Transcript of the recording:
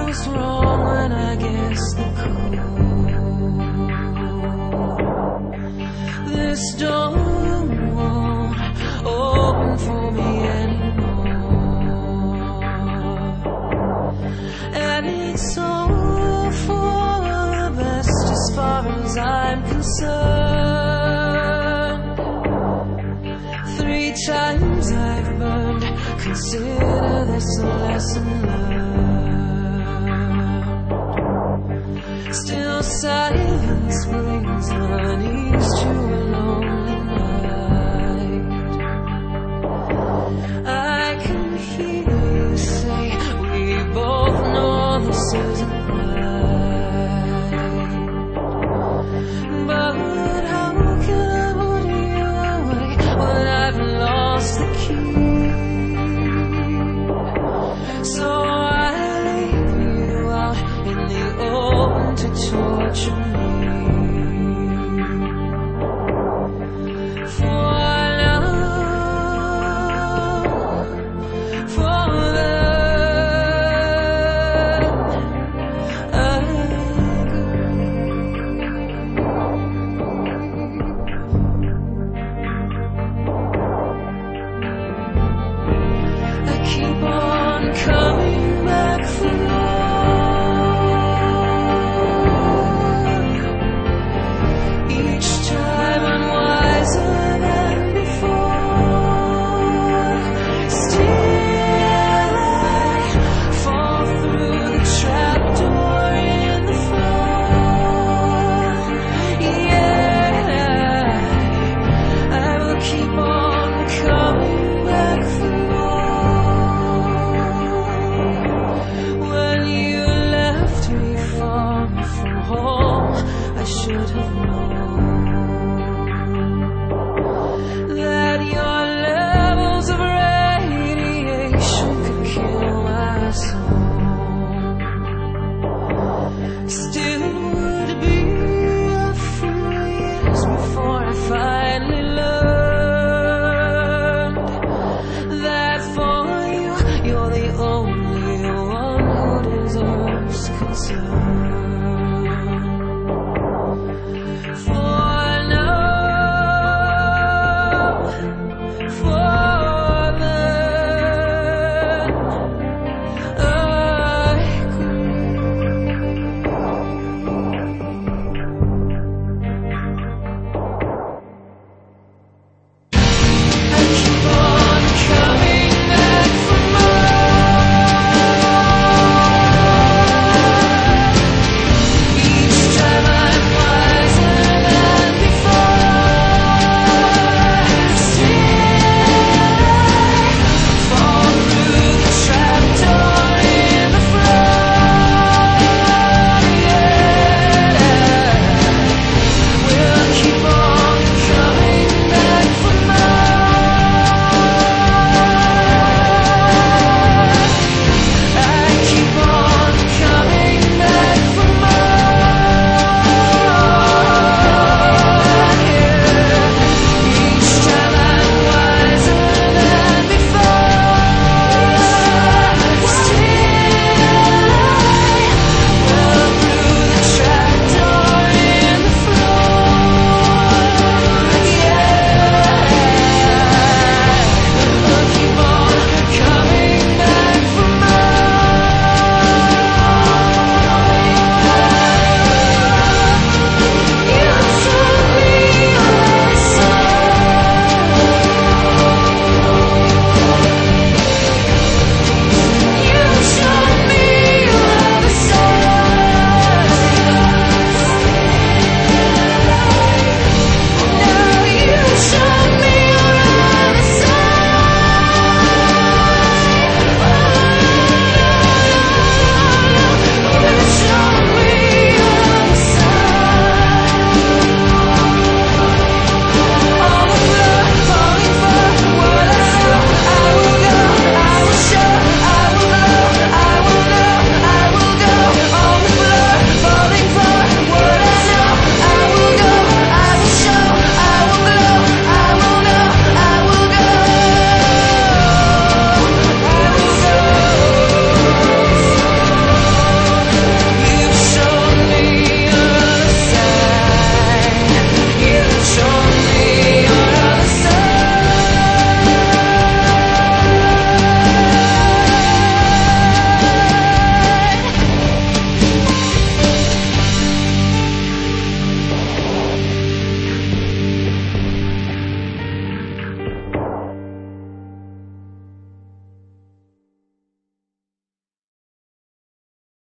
was wrong when I guessed the code. This door won't open for me anymore, and it's all for the best as far as I'm concerned. 3 times I've burned, consider this a lesson learned. Still silence brings unease to a lonely night. I can hear you say, we both know this isn't right, but how can I put you away when I've lost the key? So I leave you out in the open to torture me. For now, for then, I agree. I keep on coming back for more. Each time I'm wiser than before. Still I fall through the trapdoor in the floor. Yeah, I will keep on coming back for more. When you left me far from home, I should have known that your levels of radiation could kill my soul. Still would be a few years before I finally learned that for you, you're the only one who deserves concern.